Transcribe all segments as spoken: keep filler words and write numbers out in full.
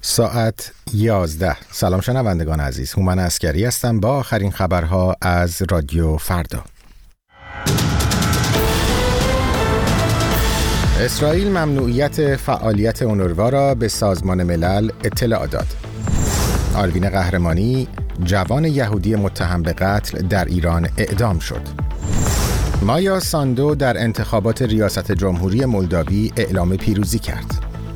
ساعت یازده. سلام شنوندگان عزیز، هومن عسکری هستم با آخرین خبرها از رادیو فردا. اسرائیل ممنوعیت فعالیت اونروا را به سازمان ملل اطلاع داد. آروین قهرمانی، جوان یهودی متهم به قتل در ایران اعدام شد. مایا ساندو در انتخابات ریاست جمهوری مولداوی اعلام پیروزی کرد.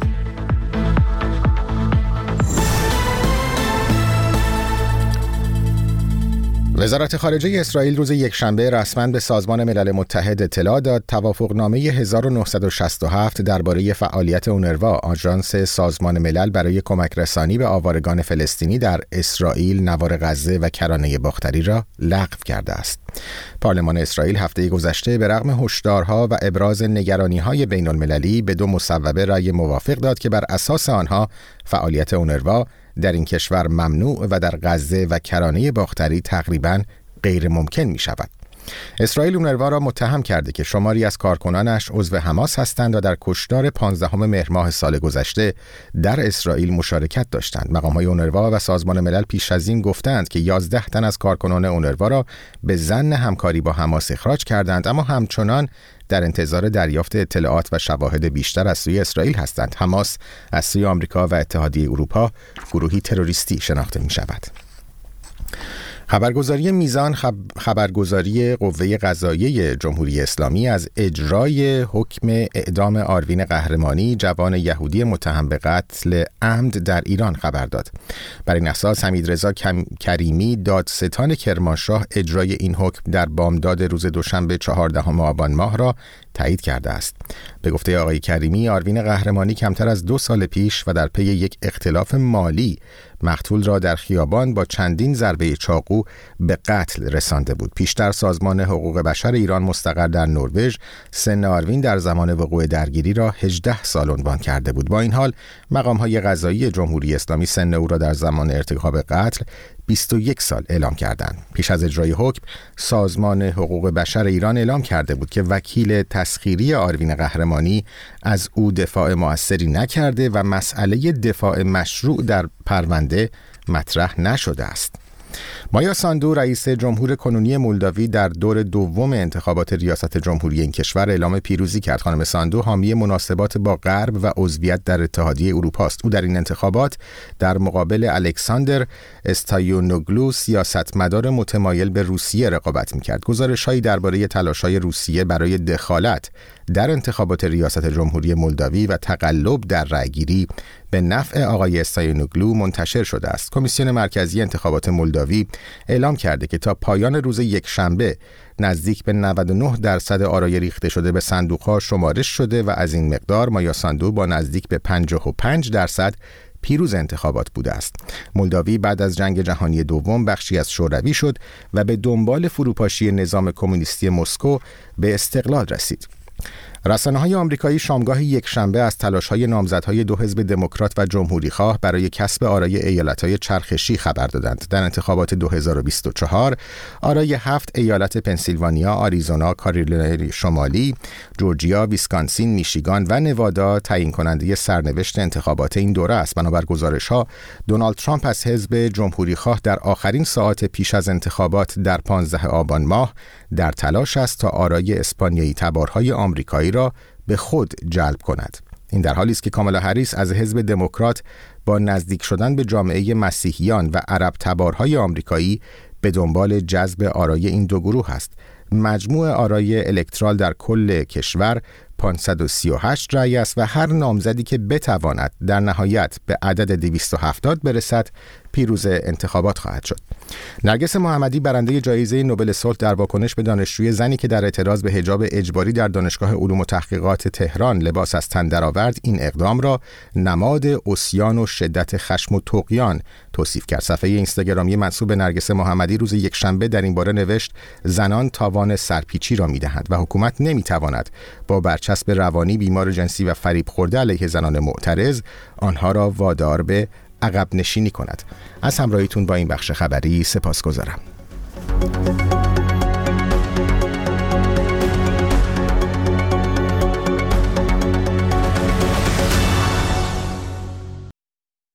وزارت خارجه اسرائیل روز یکشنبه رسما به سازمان ملل متحد اطلاع داد توافقنامه هزار و نهصد و شصت و هفت درباره فعالیت اونروا، آژانس سازمان ملل برای کمک رسانی به آوارگان فلسطینی در اسرائیل، نوار غزه و کرانه باختری را لغو کرده است. پارلمان اسرائیل هفته گذشته به رغم هشدارها و ابراز نگرانی‌های بین‌المللی به دو مصوبه رأی موافق داد که بر اساس آنها فعالیت اونروا در این کشور ممنوع و در غزه و کرانه باختری تقریباً غیر ممکن می شود. اسرائیل اونروا را متهم کرده که شماری از کارکنانش عضو حماس هستند و در کشتار پانزدهم مهر ماه سال گذشته در اسرائیل مشارکت داشتند. مقام‌های اونروا و سازمان ملل پیش از این گفتند که یازده تن از کارکنان اونروا را به ظن همکاری با حماس اخراج کردند، اما همچنان در انتظار دریافت اطلاعات و شواهد بیشتر از سوی اسرائیل هستند. حماس از سوی آمریکا و اتحادیه اروپا گروهی تروریستی شناخته می شود. خبرگزاری میزان خب... خبرگزاری قوه قضاییه جمهوری اسلامی از اجرای حکم اعدام آروین قهرمانی، جوان یهودی متهم به قتل عمد در ایران خبر داد. بر این اساس حمیدرضا کریمی، دادستان کرمانشاه، اجرای این حکم در بامداد روز دوشنبه چهاردهم آبان ماه را تایید کرده است. به گفته آقای کریمی، آروین قهرمانی کمتر از دو سال پیش و در پی یک اختلاف مالی مقتول را در خیابان با چندین ضربه چاقو به قتل رسانده بود. پیشتر سازمان حقوق بشر ایران مستقر در نروژ سن آروین در زمان وقوع درگیری را هجده سال عنوان کرده بود. با این حال مقام‌های قضایی جمهوری اسلامی سن او را در زمان ارتکاب قتل بیست و یک سال اعلام کردند. پیش از اجرای حکم، سازمان حقوق بشر ایران اعلام کرده بود که وکیل تسخیری آروین قهرمانی از او دفاع مؤثری نکرده و مسئله دفاع مشروع در پرونده مطرح نشده است. مایا ساندو، رئیس جمهور کنونی مولداوی، در دور دوم انتخابات ریاست جمهوری این کشور اعلام پیروزی کرد. خانم ساندو حامی مناسبات با غرب و عضویت در اتحادیه اروپا است. او در این انتخابات در مقابل الکساندر استایونوگلو، سیاستمدار متمایل به روسیه، رقابت می‌کرد. گزارش‌هایی درباره تلاش‌های روسیه برای دخالت در انتخابات ریاست جمهوری مولداوی و تقلب در رأیگیری به نفع آقای استایونوگلو منتشر شده است. کمیسیون مرکزی انتخابات مولداوی اعلام کرده که تا پایان روز یکشنبه نزدیک به نود و نه درصد آرای ریخته شده به صندوق‌ها شمارش شده و از این مقدار مایا ساندو با نزدیک به پنجاه و پنج درصد پیروز انتخابات بوده است. مولداوی بعد از جنگ جهانی دوم بخشی از شوروی شد و به دنبال فروپاشی نظام کمونیستی مسکو به استقلال رسید. رسانه‌های آمریکایی شامگاه یکشنبه از تلاش‌های نامزدهای دو حزب دموکرات و جمهوری‌خواه برای کسب آرای ایالت‌های چرخشی خبر دادند. در انتخابات دو هزار و بیست و چهار آرای هفت ایالت پنسیلوانیا، آریزونا، کارولینای شمالی، جورجیا، ویسکانسین، میشیگان و نوادا تعیین کننده سرنوشت انتخابات این دوره است. بنابر گزارش‌ها، دونالد ترامپ از حزب جمهوری‌خواه در آخرین ساعات پیش از انتخابات در پانزدهم آبان ماه در تلاش است تا آرای اسپانیایی تبارهای آمریکایی را به خود جلب کند. این در حالی است که کامالا هریس از حزب دموکرات با نزدیک شدن به جامعه مسیحیان و عرب تبارهای آمریکایی به دنبال جذب آرای این دو گروه است. مجموع آرای الکترال در کل کشور پانصد و سی و هشت رأی است و هر نامزدی که بتواند در نهایت به عدد دویست و هفتاد برسد پیروز انتخابات خواهد شد. نرگس محمدی، برنده جایزه نوبل صلح، در واکنش به دانشجوی زنی که در اعتراض به حجاب اجباری در دانشگاه علوم و تحقیقات تهران لباس از تن درآورد، این اقدام را نماد عصیان و شدت خشم و طغیان توصیف کرد. صفحه اینستاگرامی منسوب به نرگس محمدی روز یکشنبه در این باره نوشت: زنان تاوان سرپیچی را می‌دهند و حکومت نمی‌تواند با برچسب روانی بیمار جنسی و فریب خورده علیه زنان معترض آنها را وادار به عقب نشینی کند. از همراهیتون با این بخش خبری سپاسگزارم.